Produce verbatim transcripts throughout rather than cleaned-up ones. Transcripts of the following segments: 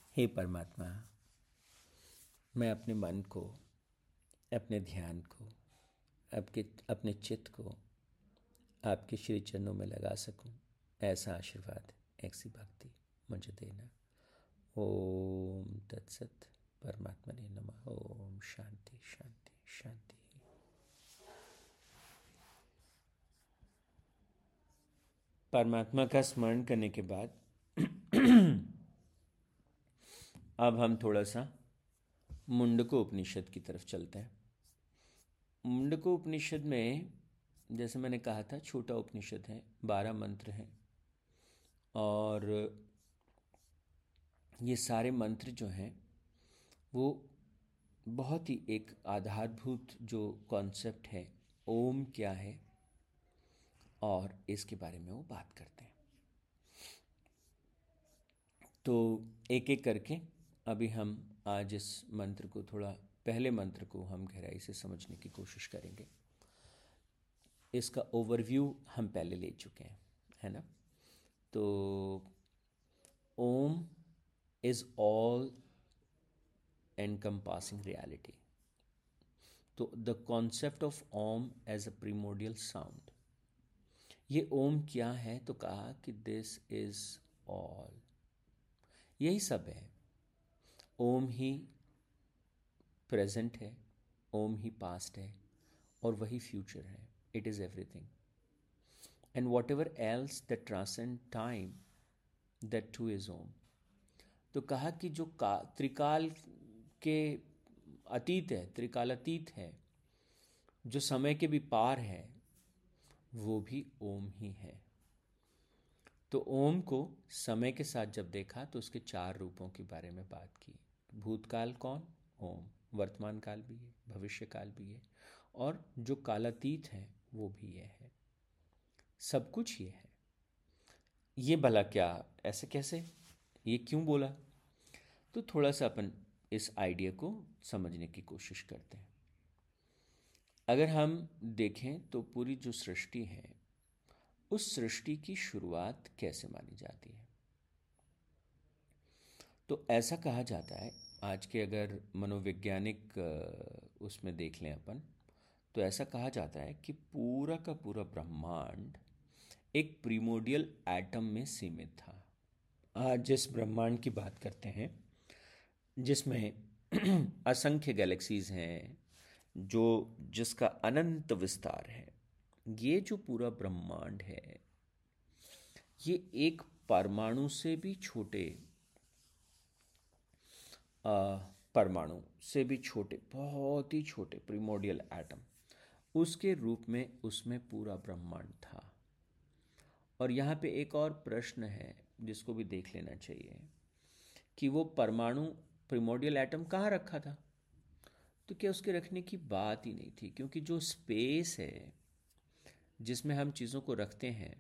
हे परमात्मा, मैं अपने मन को, अपने ध्यान को, आपके अपने चित्त को आपके श्री चरणों में लगा सकूं, ऐसा आशीर्वाद, ऐसी भक्ति मुझे देना। ओम तत्सत। परमात्मा ने नमः। ओम शांति शांति शांति। परमात्मा का स्मरण करने के बाद अब हम थोड़ा सा मुंडको उपनिषद की तरफ चलते हैं। मुंडको उपनिषद में जैसे मैंने कहा था छोटा उपनिषद है, बारह मंत्र हैं और ये सारे मंत्र जो हैं वो बहुत ही एक आधारभूत जो कॉन्सेप्ट है ओम क्या है और इसके बारे में वो बात करते हैं। तो एक एक करके अभी हम आज इस मंत्र को थोड़ा पहले मंत्र को हम गहराई से समझने की कोशिश करेंगे। इसका ओवरव्यू हम पहले ले चुके हैं, है ना। तो Om is all encompassing reality. तो the concept of Om as a primordial sound, ये ओम क्या है तो कहा कि दिस इज ऑल, यही सब है। ओम ही प्रेजेंट है, ओम ही पास्ट है और वही फ्यूचर है। It is everything and what else that transcend time, that too is Om. तो कहा कि जो का त्रिकाल के अतीत है, त्रिकालातीत है, जो समय के भी पार है, वो भी ओम ही है। तो ओम को समय के साथ जब देखा तो उसके चार रूपों के बारे में बात की। भूतकाल कौन? ओम। वर्तमान काल भी है, भविष्य काल भी है और जो कालातीत है वो भी ये है। सब कुछ ये है। ये भला क्या, ऐसे कैसे, ये क्यों बोला? तो थोड़ा सा अपन इस आइडिया को समझने की कोशिश करते हैं। अगर हम देखें तो पूरी जो सृष्टि है उस सृष्टि की शुरुआत कैसे मानी जाती है? तो ऐसा कहा जाता है, आज के अगर मनोवैज्ञानिक उसमें देख लें अपन, तो ऐसा कहा जाता है कि पूरा का पूरा ब्रह्मांड एक प्रीमोडियल एटम में सीमित था। आज जिस ब्रह्मांड की बात करते हैं जिसमें असंख्य गैलेक्सीज हैं, जो जिसका अनंत विस्तार है, ये जो पूरा ब्रह्मांड है ये एक परमाणु से भी छोटे परमाणु से भी छोटे, बहुत ही छोटे प्रीमोडियल एटम, उसके रूप में उसमें पूरा ब्रह्मांड था। और यहाँ पे एक और प्रश्न है जिसको भी देख लेना चाहिए कि वो परमाणु प्रीमोडियल एटम कहाँ रखा था? तो क्या उसके रखने की बात ही नहीं थी, क्योंकि जो स्पेस है जिसमें हम चीज़ों को रखते हैं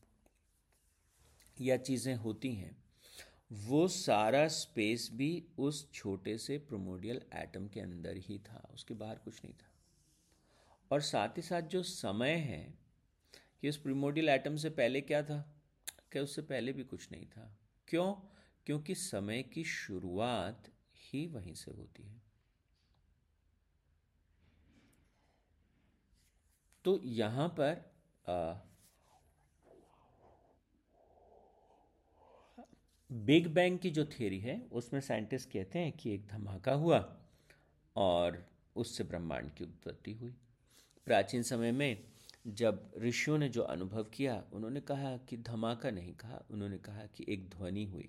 या चीज़ें होती हैं, वो सारा स्पेस भी उस छोटे से प्रीमोडियल एटम के अंदर ही था, उसके बाहर कुछ नहीं था। और साथ ही साथ जो समय है कि उस प्रीमोडियल एटम से पहले क्या था? क्या उससे पहले भी कुछ नहीं था। क्यों? क्योंकि समय की शुरुआत ही वहीं से होती है। तो यहाँ पर आ, बिग बैंग की जो थ्योरी है उसमें साइंटिस्ट कहते हैं कि एक धमाका हुआ और उससे ब्रह्मांड की उत्पत्ति हुई। प्राचीन समय में जब ऋषियों ने जो अनुभव किया, उन्होंने कहा कि धमाका नहीं कहा, उन्होंने कहा कि एक ध्वनि हुई।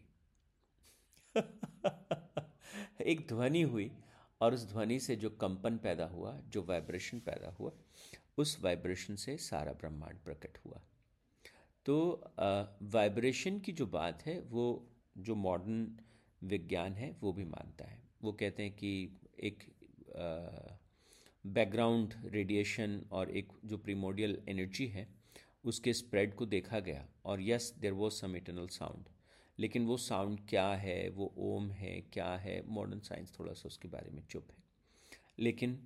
एक ध्वनि हुई और उस ध्वनि से जो कंपन पैदा हुआ, जो वाइब्रेशन पैदा हुआ, उस वाइब्रेशन से सारा ब्रह्मांड प्रकट हुआ। तो वाइब्रेशन की जो बात है वो जो मॉडर्न विज्ञान है वो भी मानता है। वो कहते हैं कि एक बैकग्राउंड रेडिएशन और एक जो प्रीमोडियल एनर्जी है उसके स्प्रेड को देखा गया और yes there was some eternal sound. लेकिन वो साउंड क्या है, वो ओम है, क्या है, मॉडर्न साइंस थोड़ा सा उसके बारे में चुप है। लेकिन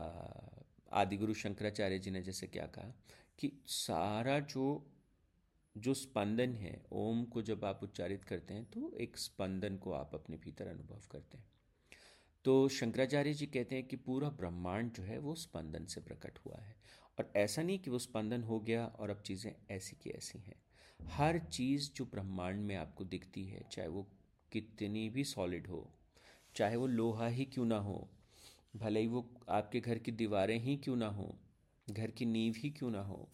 आदिगुरु शंकराचार्य जी ने जैसे क्या कहा कि सारा जो जो स्पंदन है, ओम को जब आप उच्चारित करते हैं तो एक स्पंदन को आप अपने भीतर अनुभव करते हैं। तो शंकराचार्य जी कहते हैं कि पूरा ब्रह्मांड जो है वो स्पंदन से प्रकट हुआ है। और ऐसा नहीं कि वो स्पंदन हो गया और अब चीज़ें ऐसी की ऐसी हैं। हर चीज़ जो ब्रह्मांड में आपको दिखती है, चाहे वो कितनी भी सॉलिड हो, चाहे वो लोहा ही क्यों ना हो, भले ही वो आपके घर की दीवारें ही क्यों ना हो, घर की नींव ही क्यों ना हो,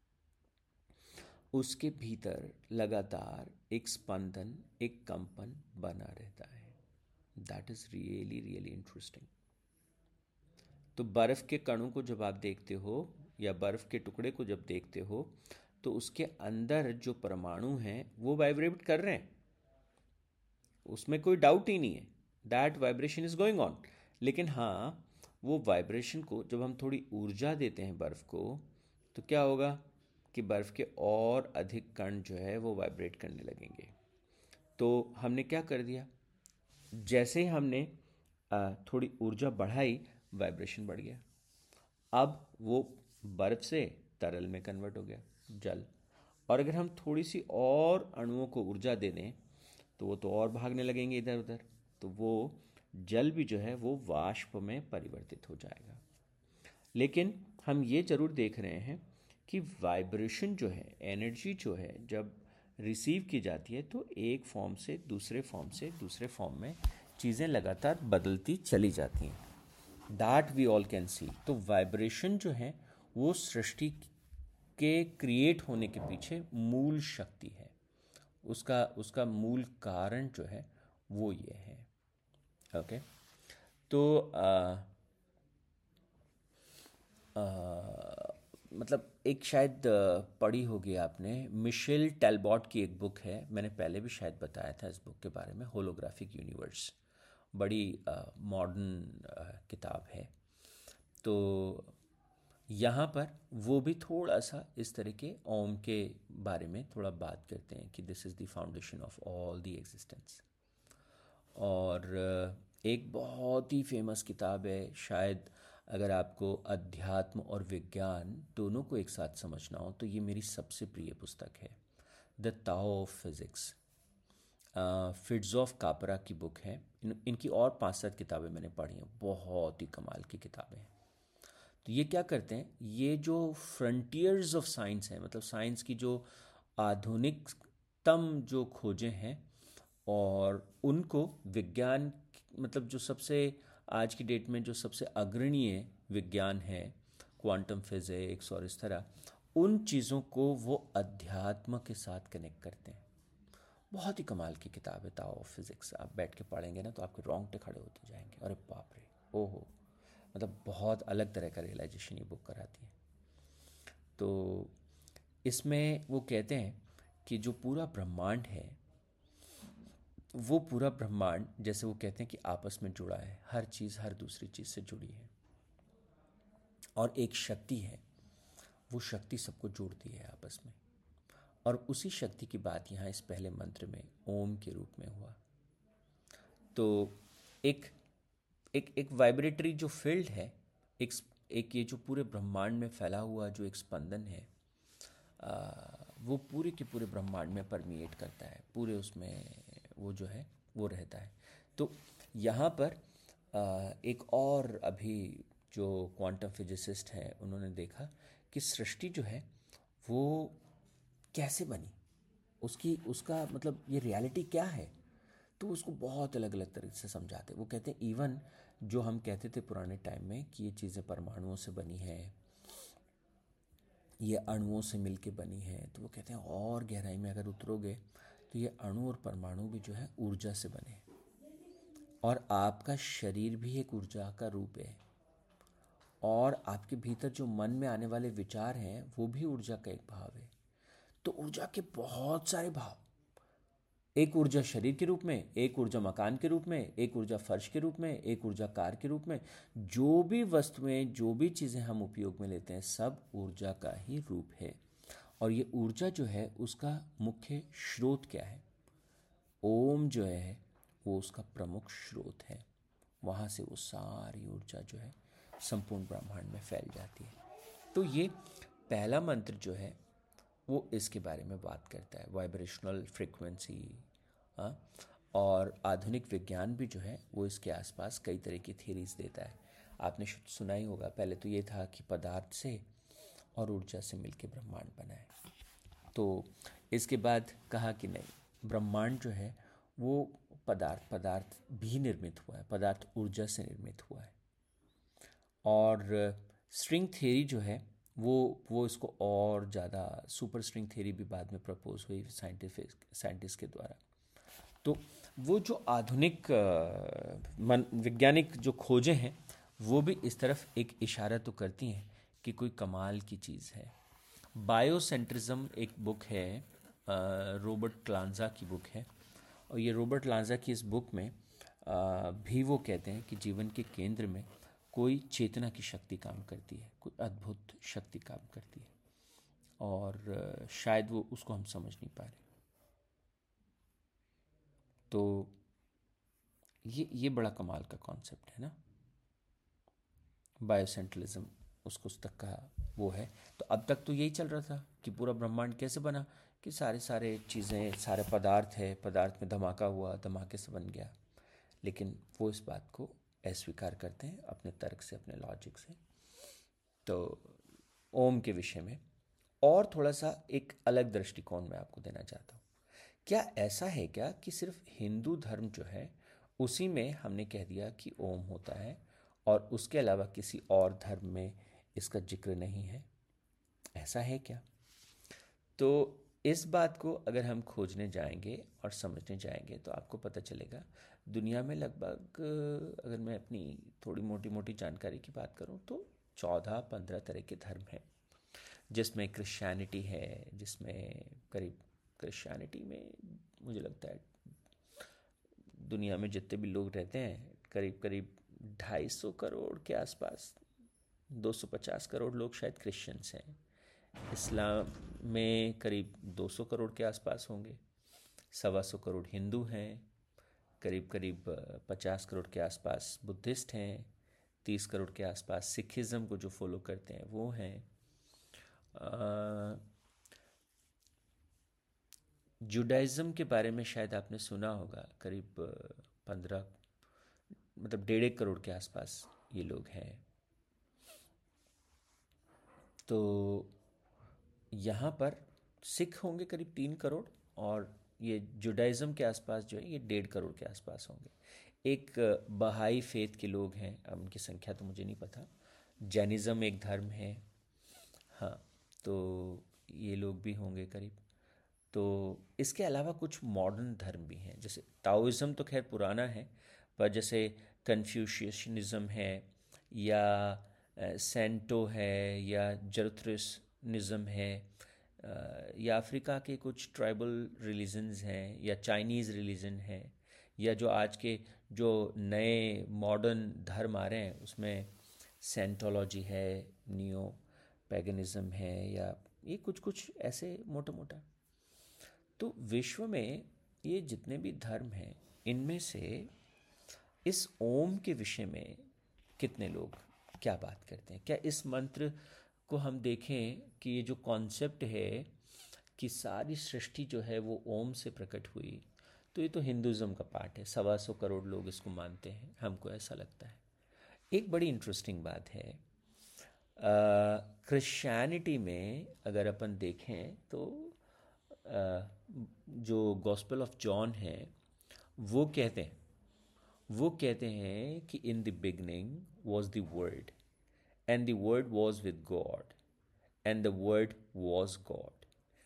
उसके भीतर लगातार एक स्पंदन, एक कंपन बना रहता है। That is really really interesting. तो बर्फ़ के कणों को जब आप देखते हो या बर्फ़ के टुकड़े को जब देखते हो, तो उसके अंदर जो परमाणु हैं वो वाइब्रेट कर रहे हैं, उसमें कोई डाउट ही नहीं है। That vibration is going on. लेकिन हाँ, वो वाइब्रेशन को जब हम थोड़ी ऊर्जा देते हैं बर्फ़ को, तो क्या होगा कि बर्फ़ के और अधिक कण जो है वो वाइब्रेट करने लगेंगे। तो हमने क्या कर दिया, जैसे ही हमने आ, थोड़ी ऊर्जा बढ़ाई, वाइब्रेशन बढ़ गया। अब वो बर्फ से तरल में कन्वर्ट हो गया, जल। और अगर हम थोड़ी सी और अणुओं को ऊर्जा दे दें तो वो तो और भागने लगेंगे इधर उधर, तो वो जल भी जो है वो वाष्प में परिवर्तित हो जाएगा। लेकिन हम ये जरूर देख रहे हैं कि वाइब्रेशन जो है, एनर्जी जो है, जब रिसीव की जाती है तो एक फॉर्म से दूसरे फॉर्म से दूसरे फॉर्म में चीज़ें लगातार बदलती चली जाती हैं। That we all can see. तो वाइब्रेशन जो है वो सृष्टि के क्रिएट होने के पीछे मूल शक्ति है। उसका उसका मूल कारण जो है वो ये है। ओके। तो आ, आ, मतलब एक शायद आ, पढ़ी होगी आपने, मिशेल टेलबॉट की एक बुक है, मैंने पहले भी शायद बताया था इस बुक के बारे में, होलोग्राफिक यूनिवर्स। बड़ी मॉडर्न किताब है। तो यहाँ पर वो भी थोड़ा सा इस तरह के ओम के बारे में थोड़ा बात करते हैं कि this is the foundation of all the existence. और एक बहुत ही फेमस किताब है, शायद अगर आपको अध्यात्म और विज्ञान दोनों को एक साथ समझना हो तो ये मेरी सबसे प्रिय पुस्तक है, the Tao of physics. Fritjof Capra की बुक है। इन इनकी और पांच सात किताबें मैंने पढ़ी हैं, बहुत ही कमाल की किताबें हैं। तो ये क्या करते हैं, ये जो फ्रंटियर्स ऑफ साइंस हैं, मतलब साइंस की जो आधुनिकतम जो खोजें हैं, और उनको विज्ञान, मतलब जो सबसे आज की डेट में जो सबसे अग्रणीय विज्ञान है, क्वांटम फिजिक्स और इस तरह, उन चीज़ों को वो अध्यात्म के साथ कनेक्ट करते हैं। बहुत ही कमाल की किताब है ताओ ऑफ फिज़िक्स। आप बैठ के पढ़ेंगे ना तो आपके रोंगटे खड़े होते जाएंगे, अरे बाप रे, ओहो। मतलब बहुत अलग तरह का रियलाइजेशन ये बुक कराती है। तो इसमें वो कहते हैं कि जो पूरा ब्रह्मांड है, वो पूरा ब्रह्मांड, जैसे वो कहते हैं कि आपस में जुड़ा है, हर चीज़ हर दूसरी चीज़ से जुड़ी है, और एक शक्ति है, वो शक्ति सबको जोड़ती है आपस में। और उसी शक्ति की बात यहाँ इस पहले मंत्र में ओम के रूप में हुआ। तो एक एक एक वाइब्रेटरी जो फील्ड है, एक एक ये जो पूरे ब्रह्मांड में फैला हुआ जो एक स्पंदन है, आ, वो पूरे के पूरे ब्रह्मांड में परमिएट करता है, पूरे उसमें वो जो है वो रहता है। तो यहाँ पर आ, एक और अभी जो क्वांटम फिजिसिस्ट हैं उन्होंने देखा कि सृष्टि जो है वो कैसे बनी, उसकी उसका मतलब ये रियलिटी क्या है। तो उसको बहुत अलग अलग तरीके से समझाते। वो कहते हैं इवन जो हम कहते थे पुराने टाइम में कि ये चीज़ें परमाणुओं से बनी है, ये अणुओं से मिलके बनी है, तो वो कहते हैं और गहराई में अगर उतरोगे तो ये अणु और परमाणु भी जो है ऊर्जा से बने हैं। और आपका शरीर भी एक ऊर्जा का रूप है, और आपके भीतर जो मन में आने वाले विचार हैं वो भी ऊर्जा का एक भाव है। तो ऊर्जा के बहुत सारे भाव, एक ऊर्जा शरीर के रूप में, एक ऊर्जा मकान के रूप में, एक ऊर्जा फर्श के रूप में, एक ऊर्जा कार के रूप में, जो भी वस्तुएं, जो भी चीज़ें हम उपयोग में लेते हैं, सब ऊर्जा का ही रूप है। और ये ऊर्जा जो है उसका मुख्य स्रोत क्या है, ओम जो है वो उसका प्रमुख स्रोत है। वहाँ से वो सारी ऊर्जा जो है संपूर्ण ब्रह्मांड में फैल जाती है। तो ये पहला मंत्र जो है वो इसके बारे में बात करता है, वाइब्रेशनल फ्रीक्वेंसी। हाँ, और आधुनिक विज्ञान भी जो है वो इसके आसपास कई तरह की थ्योरीज देता है। आपने शुद्ध सुना ही होगा, पहले तो ये था कि पदार्थ से और ऊर्जा से मिलकर ब्रह्मांड बना है। तो इसके बाद कहा कि नहीं, ब्रह्मांड जो है वो पदार्थ पदार्थ भी निर्मित हुआ है, पदार्थ ऊर्जा से निर्मित हुआ है। और स्ट्रिंग थ्योरी जो है वो वो इसको और ज़्यादा, सुपर स्ट्रिंग थ्योरी भी बाद में प्रपोज हुई साइंटिफिक साइंटिस्ट के द्वारा। तो वो जो आधुनिक अ, मन वैज्ञानिक जो खोजें हैं वो भी इस तरफ एक इशारा तो करती हैं कि कोई कमाल की चीज़ है। बायोसेंट्रिज्म एक बुक है, अ, रॉबर्ट क्लांजा की बुक है, और ये रॉबर्ट लांजा की इस बुक में अ, भी वो कहते हैं कि जीवन के केंद्र में कोई चेतना की शक्ति काम करती है, कोई अद्भुत शक्ति काम करती है, और अ, शायद वो उसको हम समझ नहीं पा रहे। तो ये ये बड़ा कमाल का कॉन्सेप्ट है ना, बायोसेंट्रलिज्म उसको उस तक का वो है। तो अब तक तो यही चल रहा था कि पूरा ब्रह्मांड कैसे बना, कि सारे सारे चीज़ें, सारे पदार्थ है, पदार्थ में धमाका हुआ, धमाके से बन गया। लेकिन वो इस बात को अस्वीकार करते हैं अपने तर्क से, अपने लॉजिक से। तो ओम के विषय में और थोड़ा सा एक अलग दृष्टिकोण मैं आपको देना चाहता हूँ। क्या ऐसा है क्या कि सिर्फ हिंदू धर्म जो है उसी में हमने कह दिया कि ओम होता है, और उसके अलावा किसी और धर्म में इसका जिक्र नहीं है? ऐसा है क्या? तो इस बात को अगर हम खोजने जाएंगे और समझने जाएंगे तो आपको पता चलेगा दुनिया में लगभग, अगर मैं अपनी थोड़ी मोटी मोटी जानकारी की बात करूं तो चौदह पंद्रह तरह के धर्म हैं, जिसमें क्रिश्चियनिटी है, जिसमें करीब क्रिश्चियनिटी में मुझे लगता है दुनिया में जितने भी लोग रहते हैं करीब करीब ढाई सौ करोड़ के आसपास, दो सौ पचास करोड़ लोग शायद क्रिश्चियंस हैं। इस्लाम में करीब दो सौ करोड़ के आसपास होंगे, सवा सौ करोड़ हिंदू हैं, करीब करीब पचास करोड़ के आसपास बुद्धिस्ट हैं, तीस करोड़ के आसपास सिखिज़म को जो फॉलो करते हैं वो हैं। जुडाइज़म के बारे में शायद आपने सुना होगा, करीब पंद्रह, मतलब डेढ़ एक करोड़ के आसपास ये लोग हैं। तो यहाँ पर सिख होंगे करीब तीन करोड़, और ये जुडाइज़म के आसपास जो है ये डेढ़ करोड़ के आसपास होंगे। एक बहाई फेथ के लोग हैं, अब उनकी संख्या तो मुझे नहीं पता। जैनिज़्म एक धर्म है, हाँ, तो ये लोग भी होंगे करीब। तो इसके अलावा कुछ मॉडर्न धर्म भी हैं, जैसे ताओइज़म तो खैर पुराना है, पर जैसे कन्फ्यूशियनिज़म है, या सेंटो है, या जरथुस्ट्रिज्म है, या अफ्रीका के कुछ ट्राइबल रिलीजन्स हैं, या चाइनीज़ रिलीजन है, या जो आज के जो नए मॉडर्न धर्म आ रहे हैं उसमें सेंटोलॉजी है, नियो पैगनिज्म है, या ये कुछ कुछ ऐसे मोटा मोटा। तो विश्व में ये जितने भी धर्म हैं इनमें से इस ओम के विषय में कितने लोग क्या बात करते हैं? क्या इस मंत्र को हम देखें कि ये जो कॉन्सेप्ट है कि सारी सृष्टि जो है वो ओम से प्रकट हुई, तो ये तो हिंदुज़म का पार्ट है, सवा सौ करोड़ लोग इसको मानते हैं, हमको ऐसा लगता है। एक बड़ी इंटरेस्टिंग बात है, क्रिश्चियनिटी में अगर अपन देखें तो uh, जो गॉस्पेल ऑफ जॉन है वो कहते हैं वो कहते हैं कि in the beginning was the word, and the word was with God, and the word was God.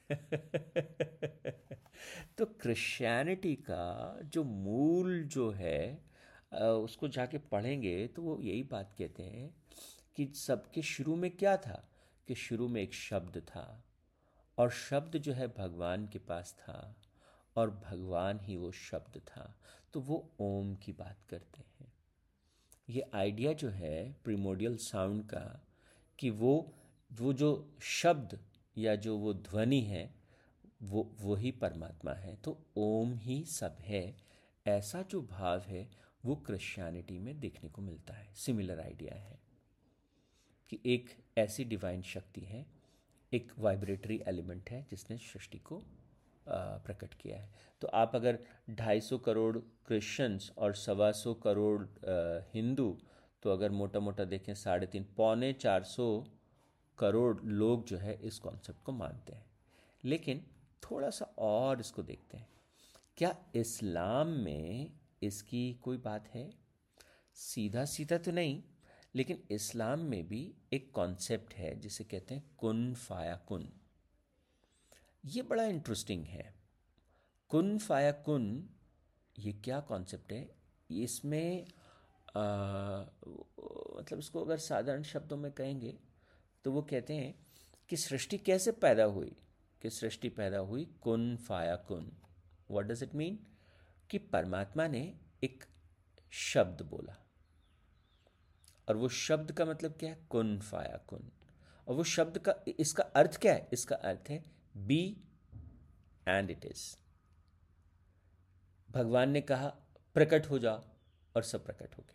तो क्रिश्चियनिटी का जो मूल जो है उसको जाके पढ़ेंगे तो वो यही बात कहते हैं कि सबके शुरू में क्या था, कि शुरू में एक शब्द था, और शब्द जो है भगवान के पास था, और भगवान ही वो शब्द था। तो वो ओम की बात करते हैं। ये आइडिया जो है प्रिमोडियल साउंड का, कि वो वो जो शब्द या जो वो ध्वनि है वो वही परमात्मा है, तो ओम ही सब है, ऐसा जो भाव है वो क्रिश्चियनिटी में देखने को मिलता है। सिमिलर आइडिया है कि एक ऐसी डिवाइन शक्ति है एक वाइब्रेटरी एलिमेंट है जिसने सृष्टि को प्रकट किया है। तो आप अगर ढाई सौ करोड़ क्रिश्चियंस और सवा सौ करोड़ हिंदू, तो अगर मोटा मोटा देखें साढ़े तीन पौने चार सौ करोड़ लोग जो है इस कॉन्सेप्ट को मानते हैं। लेकिन थोड़ा सा और इसको देखते हैं, क्या इस्लाम में इसकी कोई बात है? सीधा सीधा तो नहीं, लेकिन इस्लाम में भी एक कॉन्सेप्ट है जिसे कहते हैं कुन फाया कुन। ये बड़ा इंटरेस्टिंग है। कुन फाया कुन, ये क्या कॉन्सेप्ट है? इसमें आ, मतलब इसको अगर साधारण शब्दों में कहेंगे तो वो कहते हैं कि सृष्टि कैसे पैदा हुई, कि सृष्टि पैदा हुई कुन फाया कुन। What does it mean? कि परमात्मा ने एक शब्द बोला, और वो शब्द का मतलब क्या है? कुन फाया कुन। और वो शब्द का इसका अर्थ क्या है? इसका अर्थ है बी एंड इट इज। भगवान ने कहा प्रकट हो जाओ, और सब प्रकट हो गया।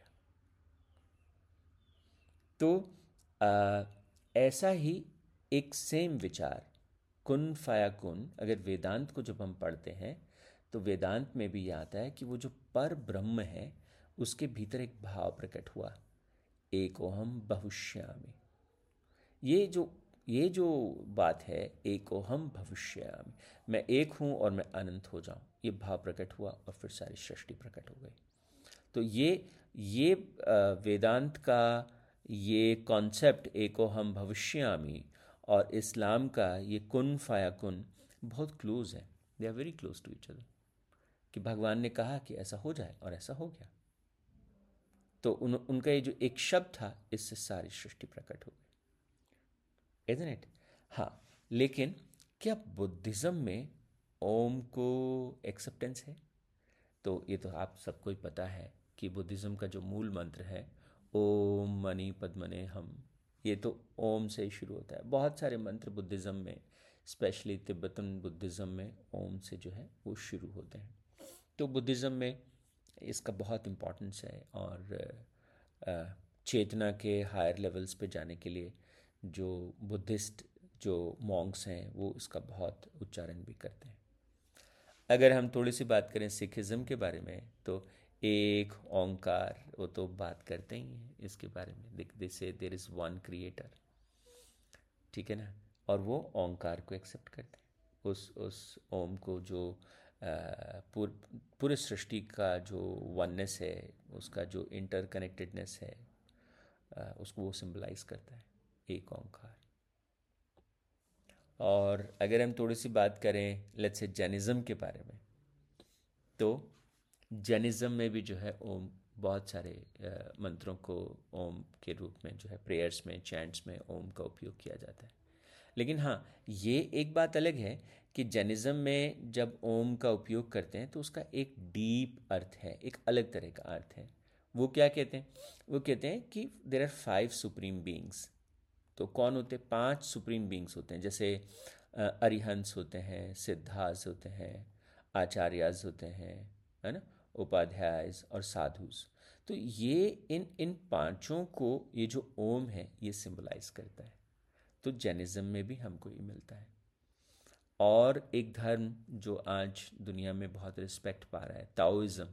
तो आ, ऐसा ही एक सेम विचार कुन फाया कुन, अगर वेदांत को जब हम पढ़ते हैं तो वेदांत में भी यह आता है कि वो जो पर ब्रह्म है उसके भीतर एक भाव प्रकट हुआ, एकोहम बहुश्यामि। ये जो ये जो बात है एकोहम भविष्यामि, मैं एक हूँ और मैं अनंत हो जाऊँ, ये भाव प्रकट हुआ और फिर सारी सृष्टि प्रकट हो गई। तो ये ये वेदांत का ये कॉन्सेप्ट एकोहम भविष्यामि और इस्लाम का ये कुन फाया कुन बहुत क्लोज है। They are very close to each other, कि भगवान ने कहा कि ऐसा हो जाए और ऐसा हो गया। तो उन उनका ये जो एक शब्द था, इससे सारी सृष्टि प्रकट हो गई। Isn't it? हाँ, लेकिन क्या बुद्धिज़्म में ओम को एक्सेप्टेंस है? तो ये तो आप सबको ही पता है कि बुद्धिज़्म का जो मूल मंत्र है ओम मणि पद्मने हम, ये तो ओम से ही शुरू होता है। बहुत सारे मंत्र बुद्धिज़्म में, स्पेशली तिब्बतन बुद्धिज़्म में ओम से जो है वो शुरू होते हैं। तो बुद्धिज़्म में इसका बहुत इम्पोर्टेंस है, और चेतना के हायर लेवल्स पे जाने के लिए जो बुद्धिस्ट जो मॉन्क्स हैं वो इसका बहुत उच्चारण भी करते हैं। अगर हम थोड़ी सी बात करें सिखिज़्म के बारे में, तो एक ओंकार, वो तो बात करते ही हैं इसके बारे में, दे से देयर इज़ वन क्रिएटर, ठीक है ना। और वो ओंकार को एक्सेप्ट करते हैं, उस उस ओम को, जो पूर, पूरे सृष्टि का जो वननेस है, उसका जो इंटरकनेक्टेडनेस है, उसको वो सिंबलाइज करता है एक ओंकार। और अगर हम थोड़ी सी बात करें लेट्स से जैनिज़्म के बारे में, तो जैनिज़्म में भी जो है ओम, बहुत सारे मंत्रों को ओम के रूप में जो है प्रेयर्स में, चैंट्स में ओम का उपयोग किया जाता है। लेकिन हाँ, ये एक बात अलग है कि जैनिज़्म में जब ओम का उपयोग करते हैं तो उसका एक डीप अर्थ है, एक अलग तरह का अर्थ है। वो क्या कहते हैं? वो कहते हैं कि there are five supreme beings. तो कौन होते हैं? पांच सुप्रीम बीइंग्स होते हैं, जैसे अरिहंस होते हैं, सिद्धास होते हैं, आचार्यास होते हैं, है ना, उपाध्यायस और साधुस। तो ये इन इन पांचों को ये जो ओम है ये सिंबलाइज करता है। तो जैनिज़्म में भी हमको ये मिलता है। और एक धर्म जो आज दुनिया में बहुत रिस्पेक्ट पा रहा है, ताओइज्म।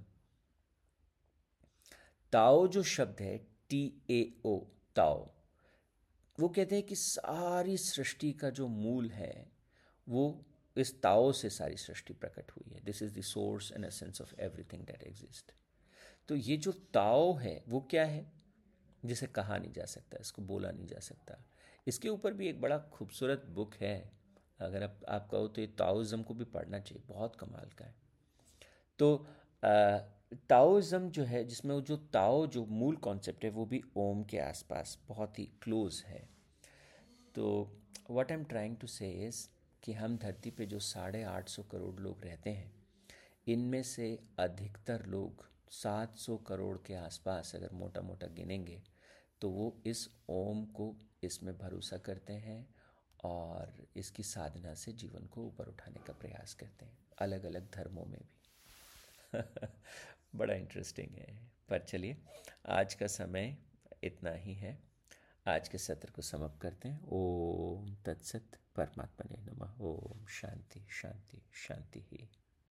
ताओ जो शब्द है, टी ए ओ, ताओ, वो कहते हैं कि सारी सृष्टि का जो मूल है वो इस ताओ से सारी सृष्टि प्रकट हुई है। This is the source and essence of everything that exist. तो ये जो ताओ है वो क्या है? जिसे कहा नहीं जा सकता, इसको बोला नहीं जा सकता। इसके ऊपर भी एक बड़ा खूबसूरत बुक है, अगर आप आप कहो तो ये ताओइज्म को भी पढ़ना चाहिए, बहुत कमाल का है। तो ताओइज्म जो है, जिसमें वो जो ताओ जो मूल कॉन्सेप्ट है वो भी ओम के आसपास बहुत ही क्लोज है। तो what I am trying to say is कि हम धरती पे जो साढ़े आठ सौ करोड़ लोग रहते हैं, इनमें से अधिकतर लोग सात सौ करोड़ के आसपास अगर मोटा मोटा गिनेंगे तो वो इस ओम को, इसमें भरोसा करते हैं और इसकी साधना से जीवन को ऊपर उठाने का प्रयास करते हैं, अलग अलग धर्मों में भी। बड़ा इंटरेस्टिंग है। पर चलिए, आज का समय इतना ही है। आज के सत्र को समाप्त करते हैं। ओम तत्सत। परमात्मा ने नमः। ओम शांति शांति शांति ही।